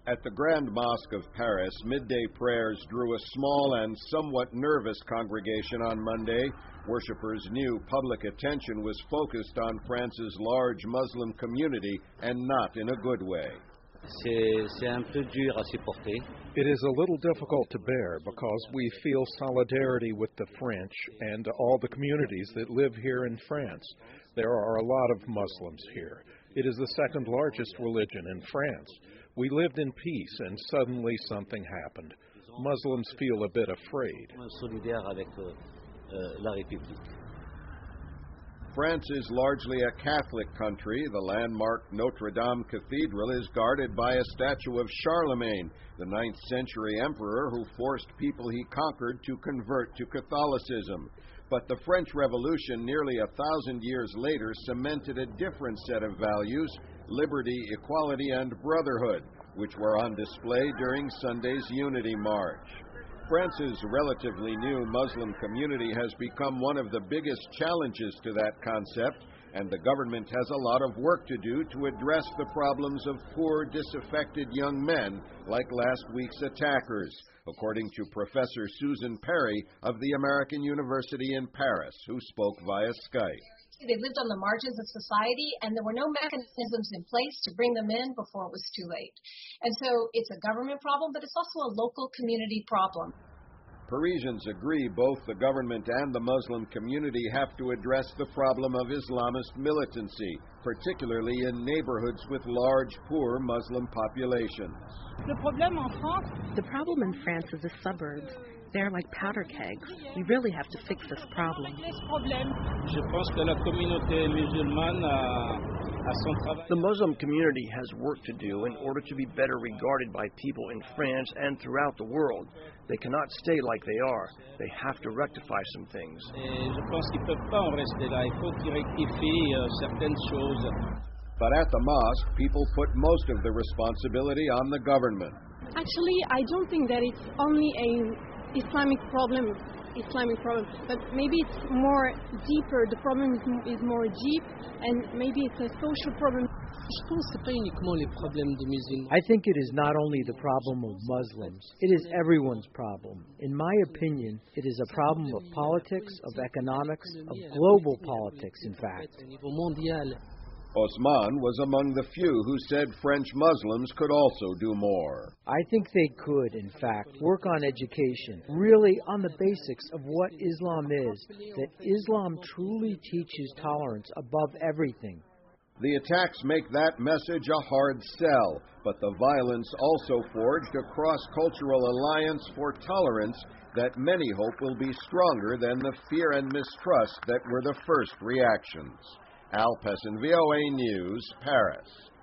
At the Grand Mosque of Paris, midday prayers drew a small and somewhat nervous congregation on Monday. Worshippers knew public attention was focused on France's large Muslim community, and not in a good way. C'est un peu dur à supporter. It is a little difficult to bear because we feel solidarity with the French and all the communities that live here in France. There are a lot of Muslims here. It is the second largest religion in France. We lived in peace and suddenly something happened. Muslims feel a bit afraid. Solidaire avec la République. France is largely a Catholic country. The landmark Notre Dame Cathedral is guarded by a statue of Charlemagne, the 9th century emperor who forced people he conquered to convert to Catholicism. But the French Revolution, nearly 1,000 years later, cemented a different set of values: liberty, equality, and brotherhood, which were on display during Sunday's Unity March. France's relatively new Muslim community has become one of the biggest challenges to that concept, and the government has a lot of work to do to address the problems of poor, disaffected young men like last week's attackers, according to Professor Susan Perry of the American University in Paris, who spoke via Skype. They lived on the margins of society, and there were no mechanisms in place to bring them in before it was too late. And so it's a government problem, but it's also a local community problem. Parisians agree both the government and the Muslim community have to address the problem of Islamist militancy, particularly in neighborhoods with large, poor Muslim populations. The problem in France is the suburbs. They're like powder kegs. We really have to fix this problem. The Muslim community has work to do in order to be better regarded by people in France and throughout the world. They cannot stay like they are. They have to rectify some things. But at the mosque, people put most of the responsibility on the government. Actually, I don't think that it's only a Islamic problem, but maybe it's more deeper. The problem is more deep, and maybe it's a social problem. I think it is not only the problem of Muslims, it is everyone's problem. In my opinion, it is a problem of politics, of economics, of global politics, in fact. Osman was among the few who said French Muslims could also do more. I think they could, in fact, work on education, really on the basics of what Islam is, that Islam truly teaches tolerance above everything. The attacks make that message a hard sell, but the violence also forged a cross-cultural alliance for tolerance that many hope will be stronger than the fear and mistrust that were the first reactions. Al Pessin, VOA News, Paris.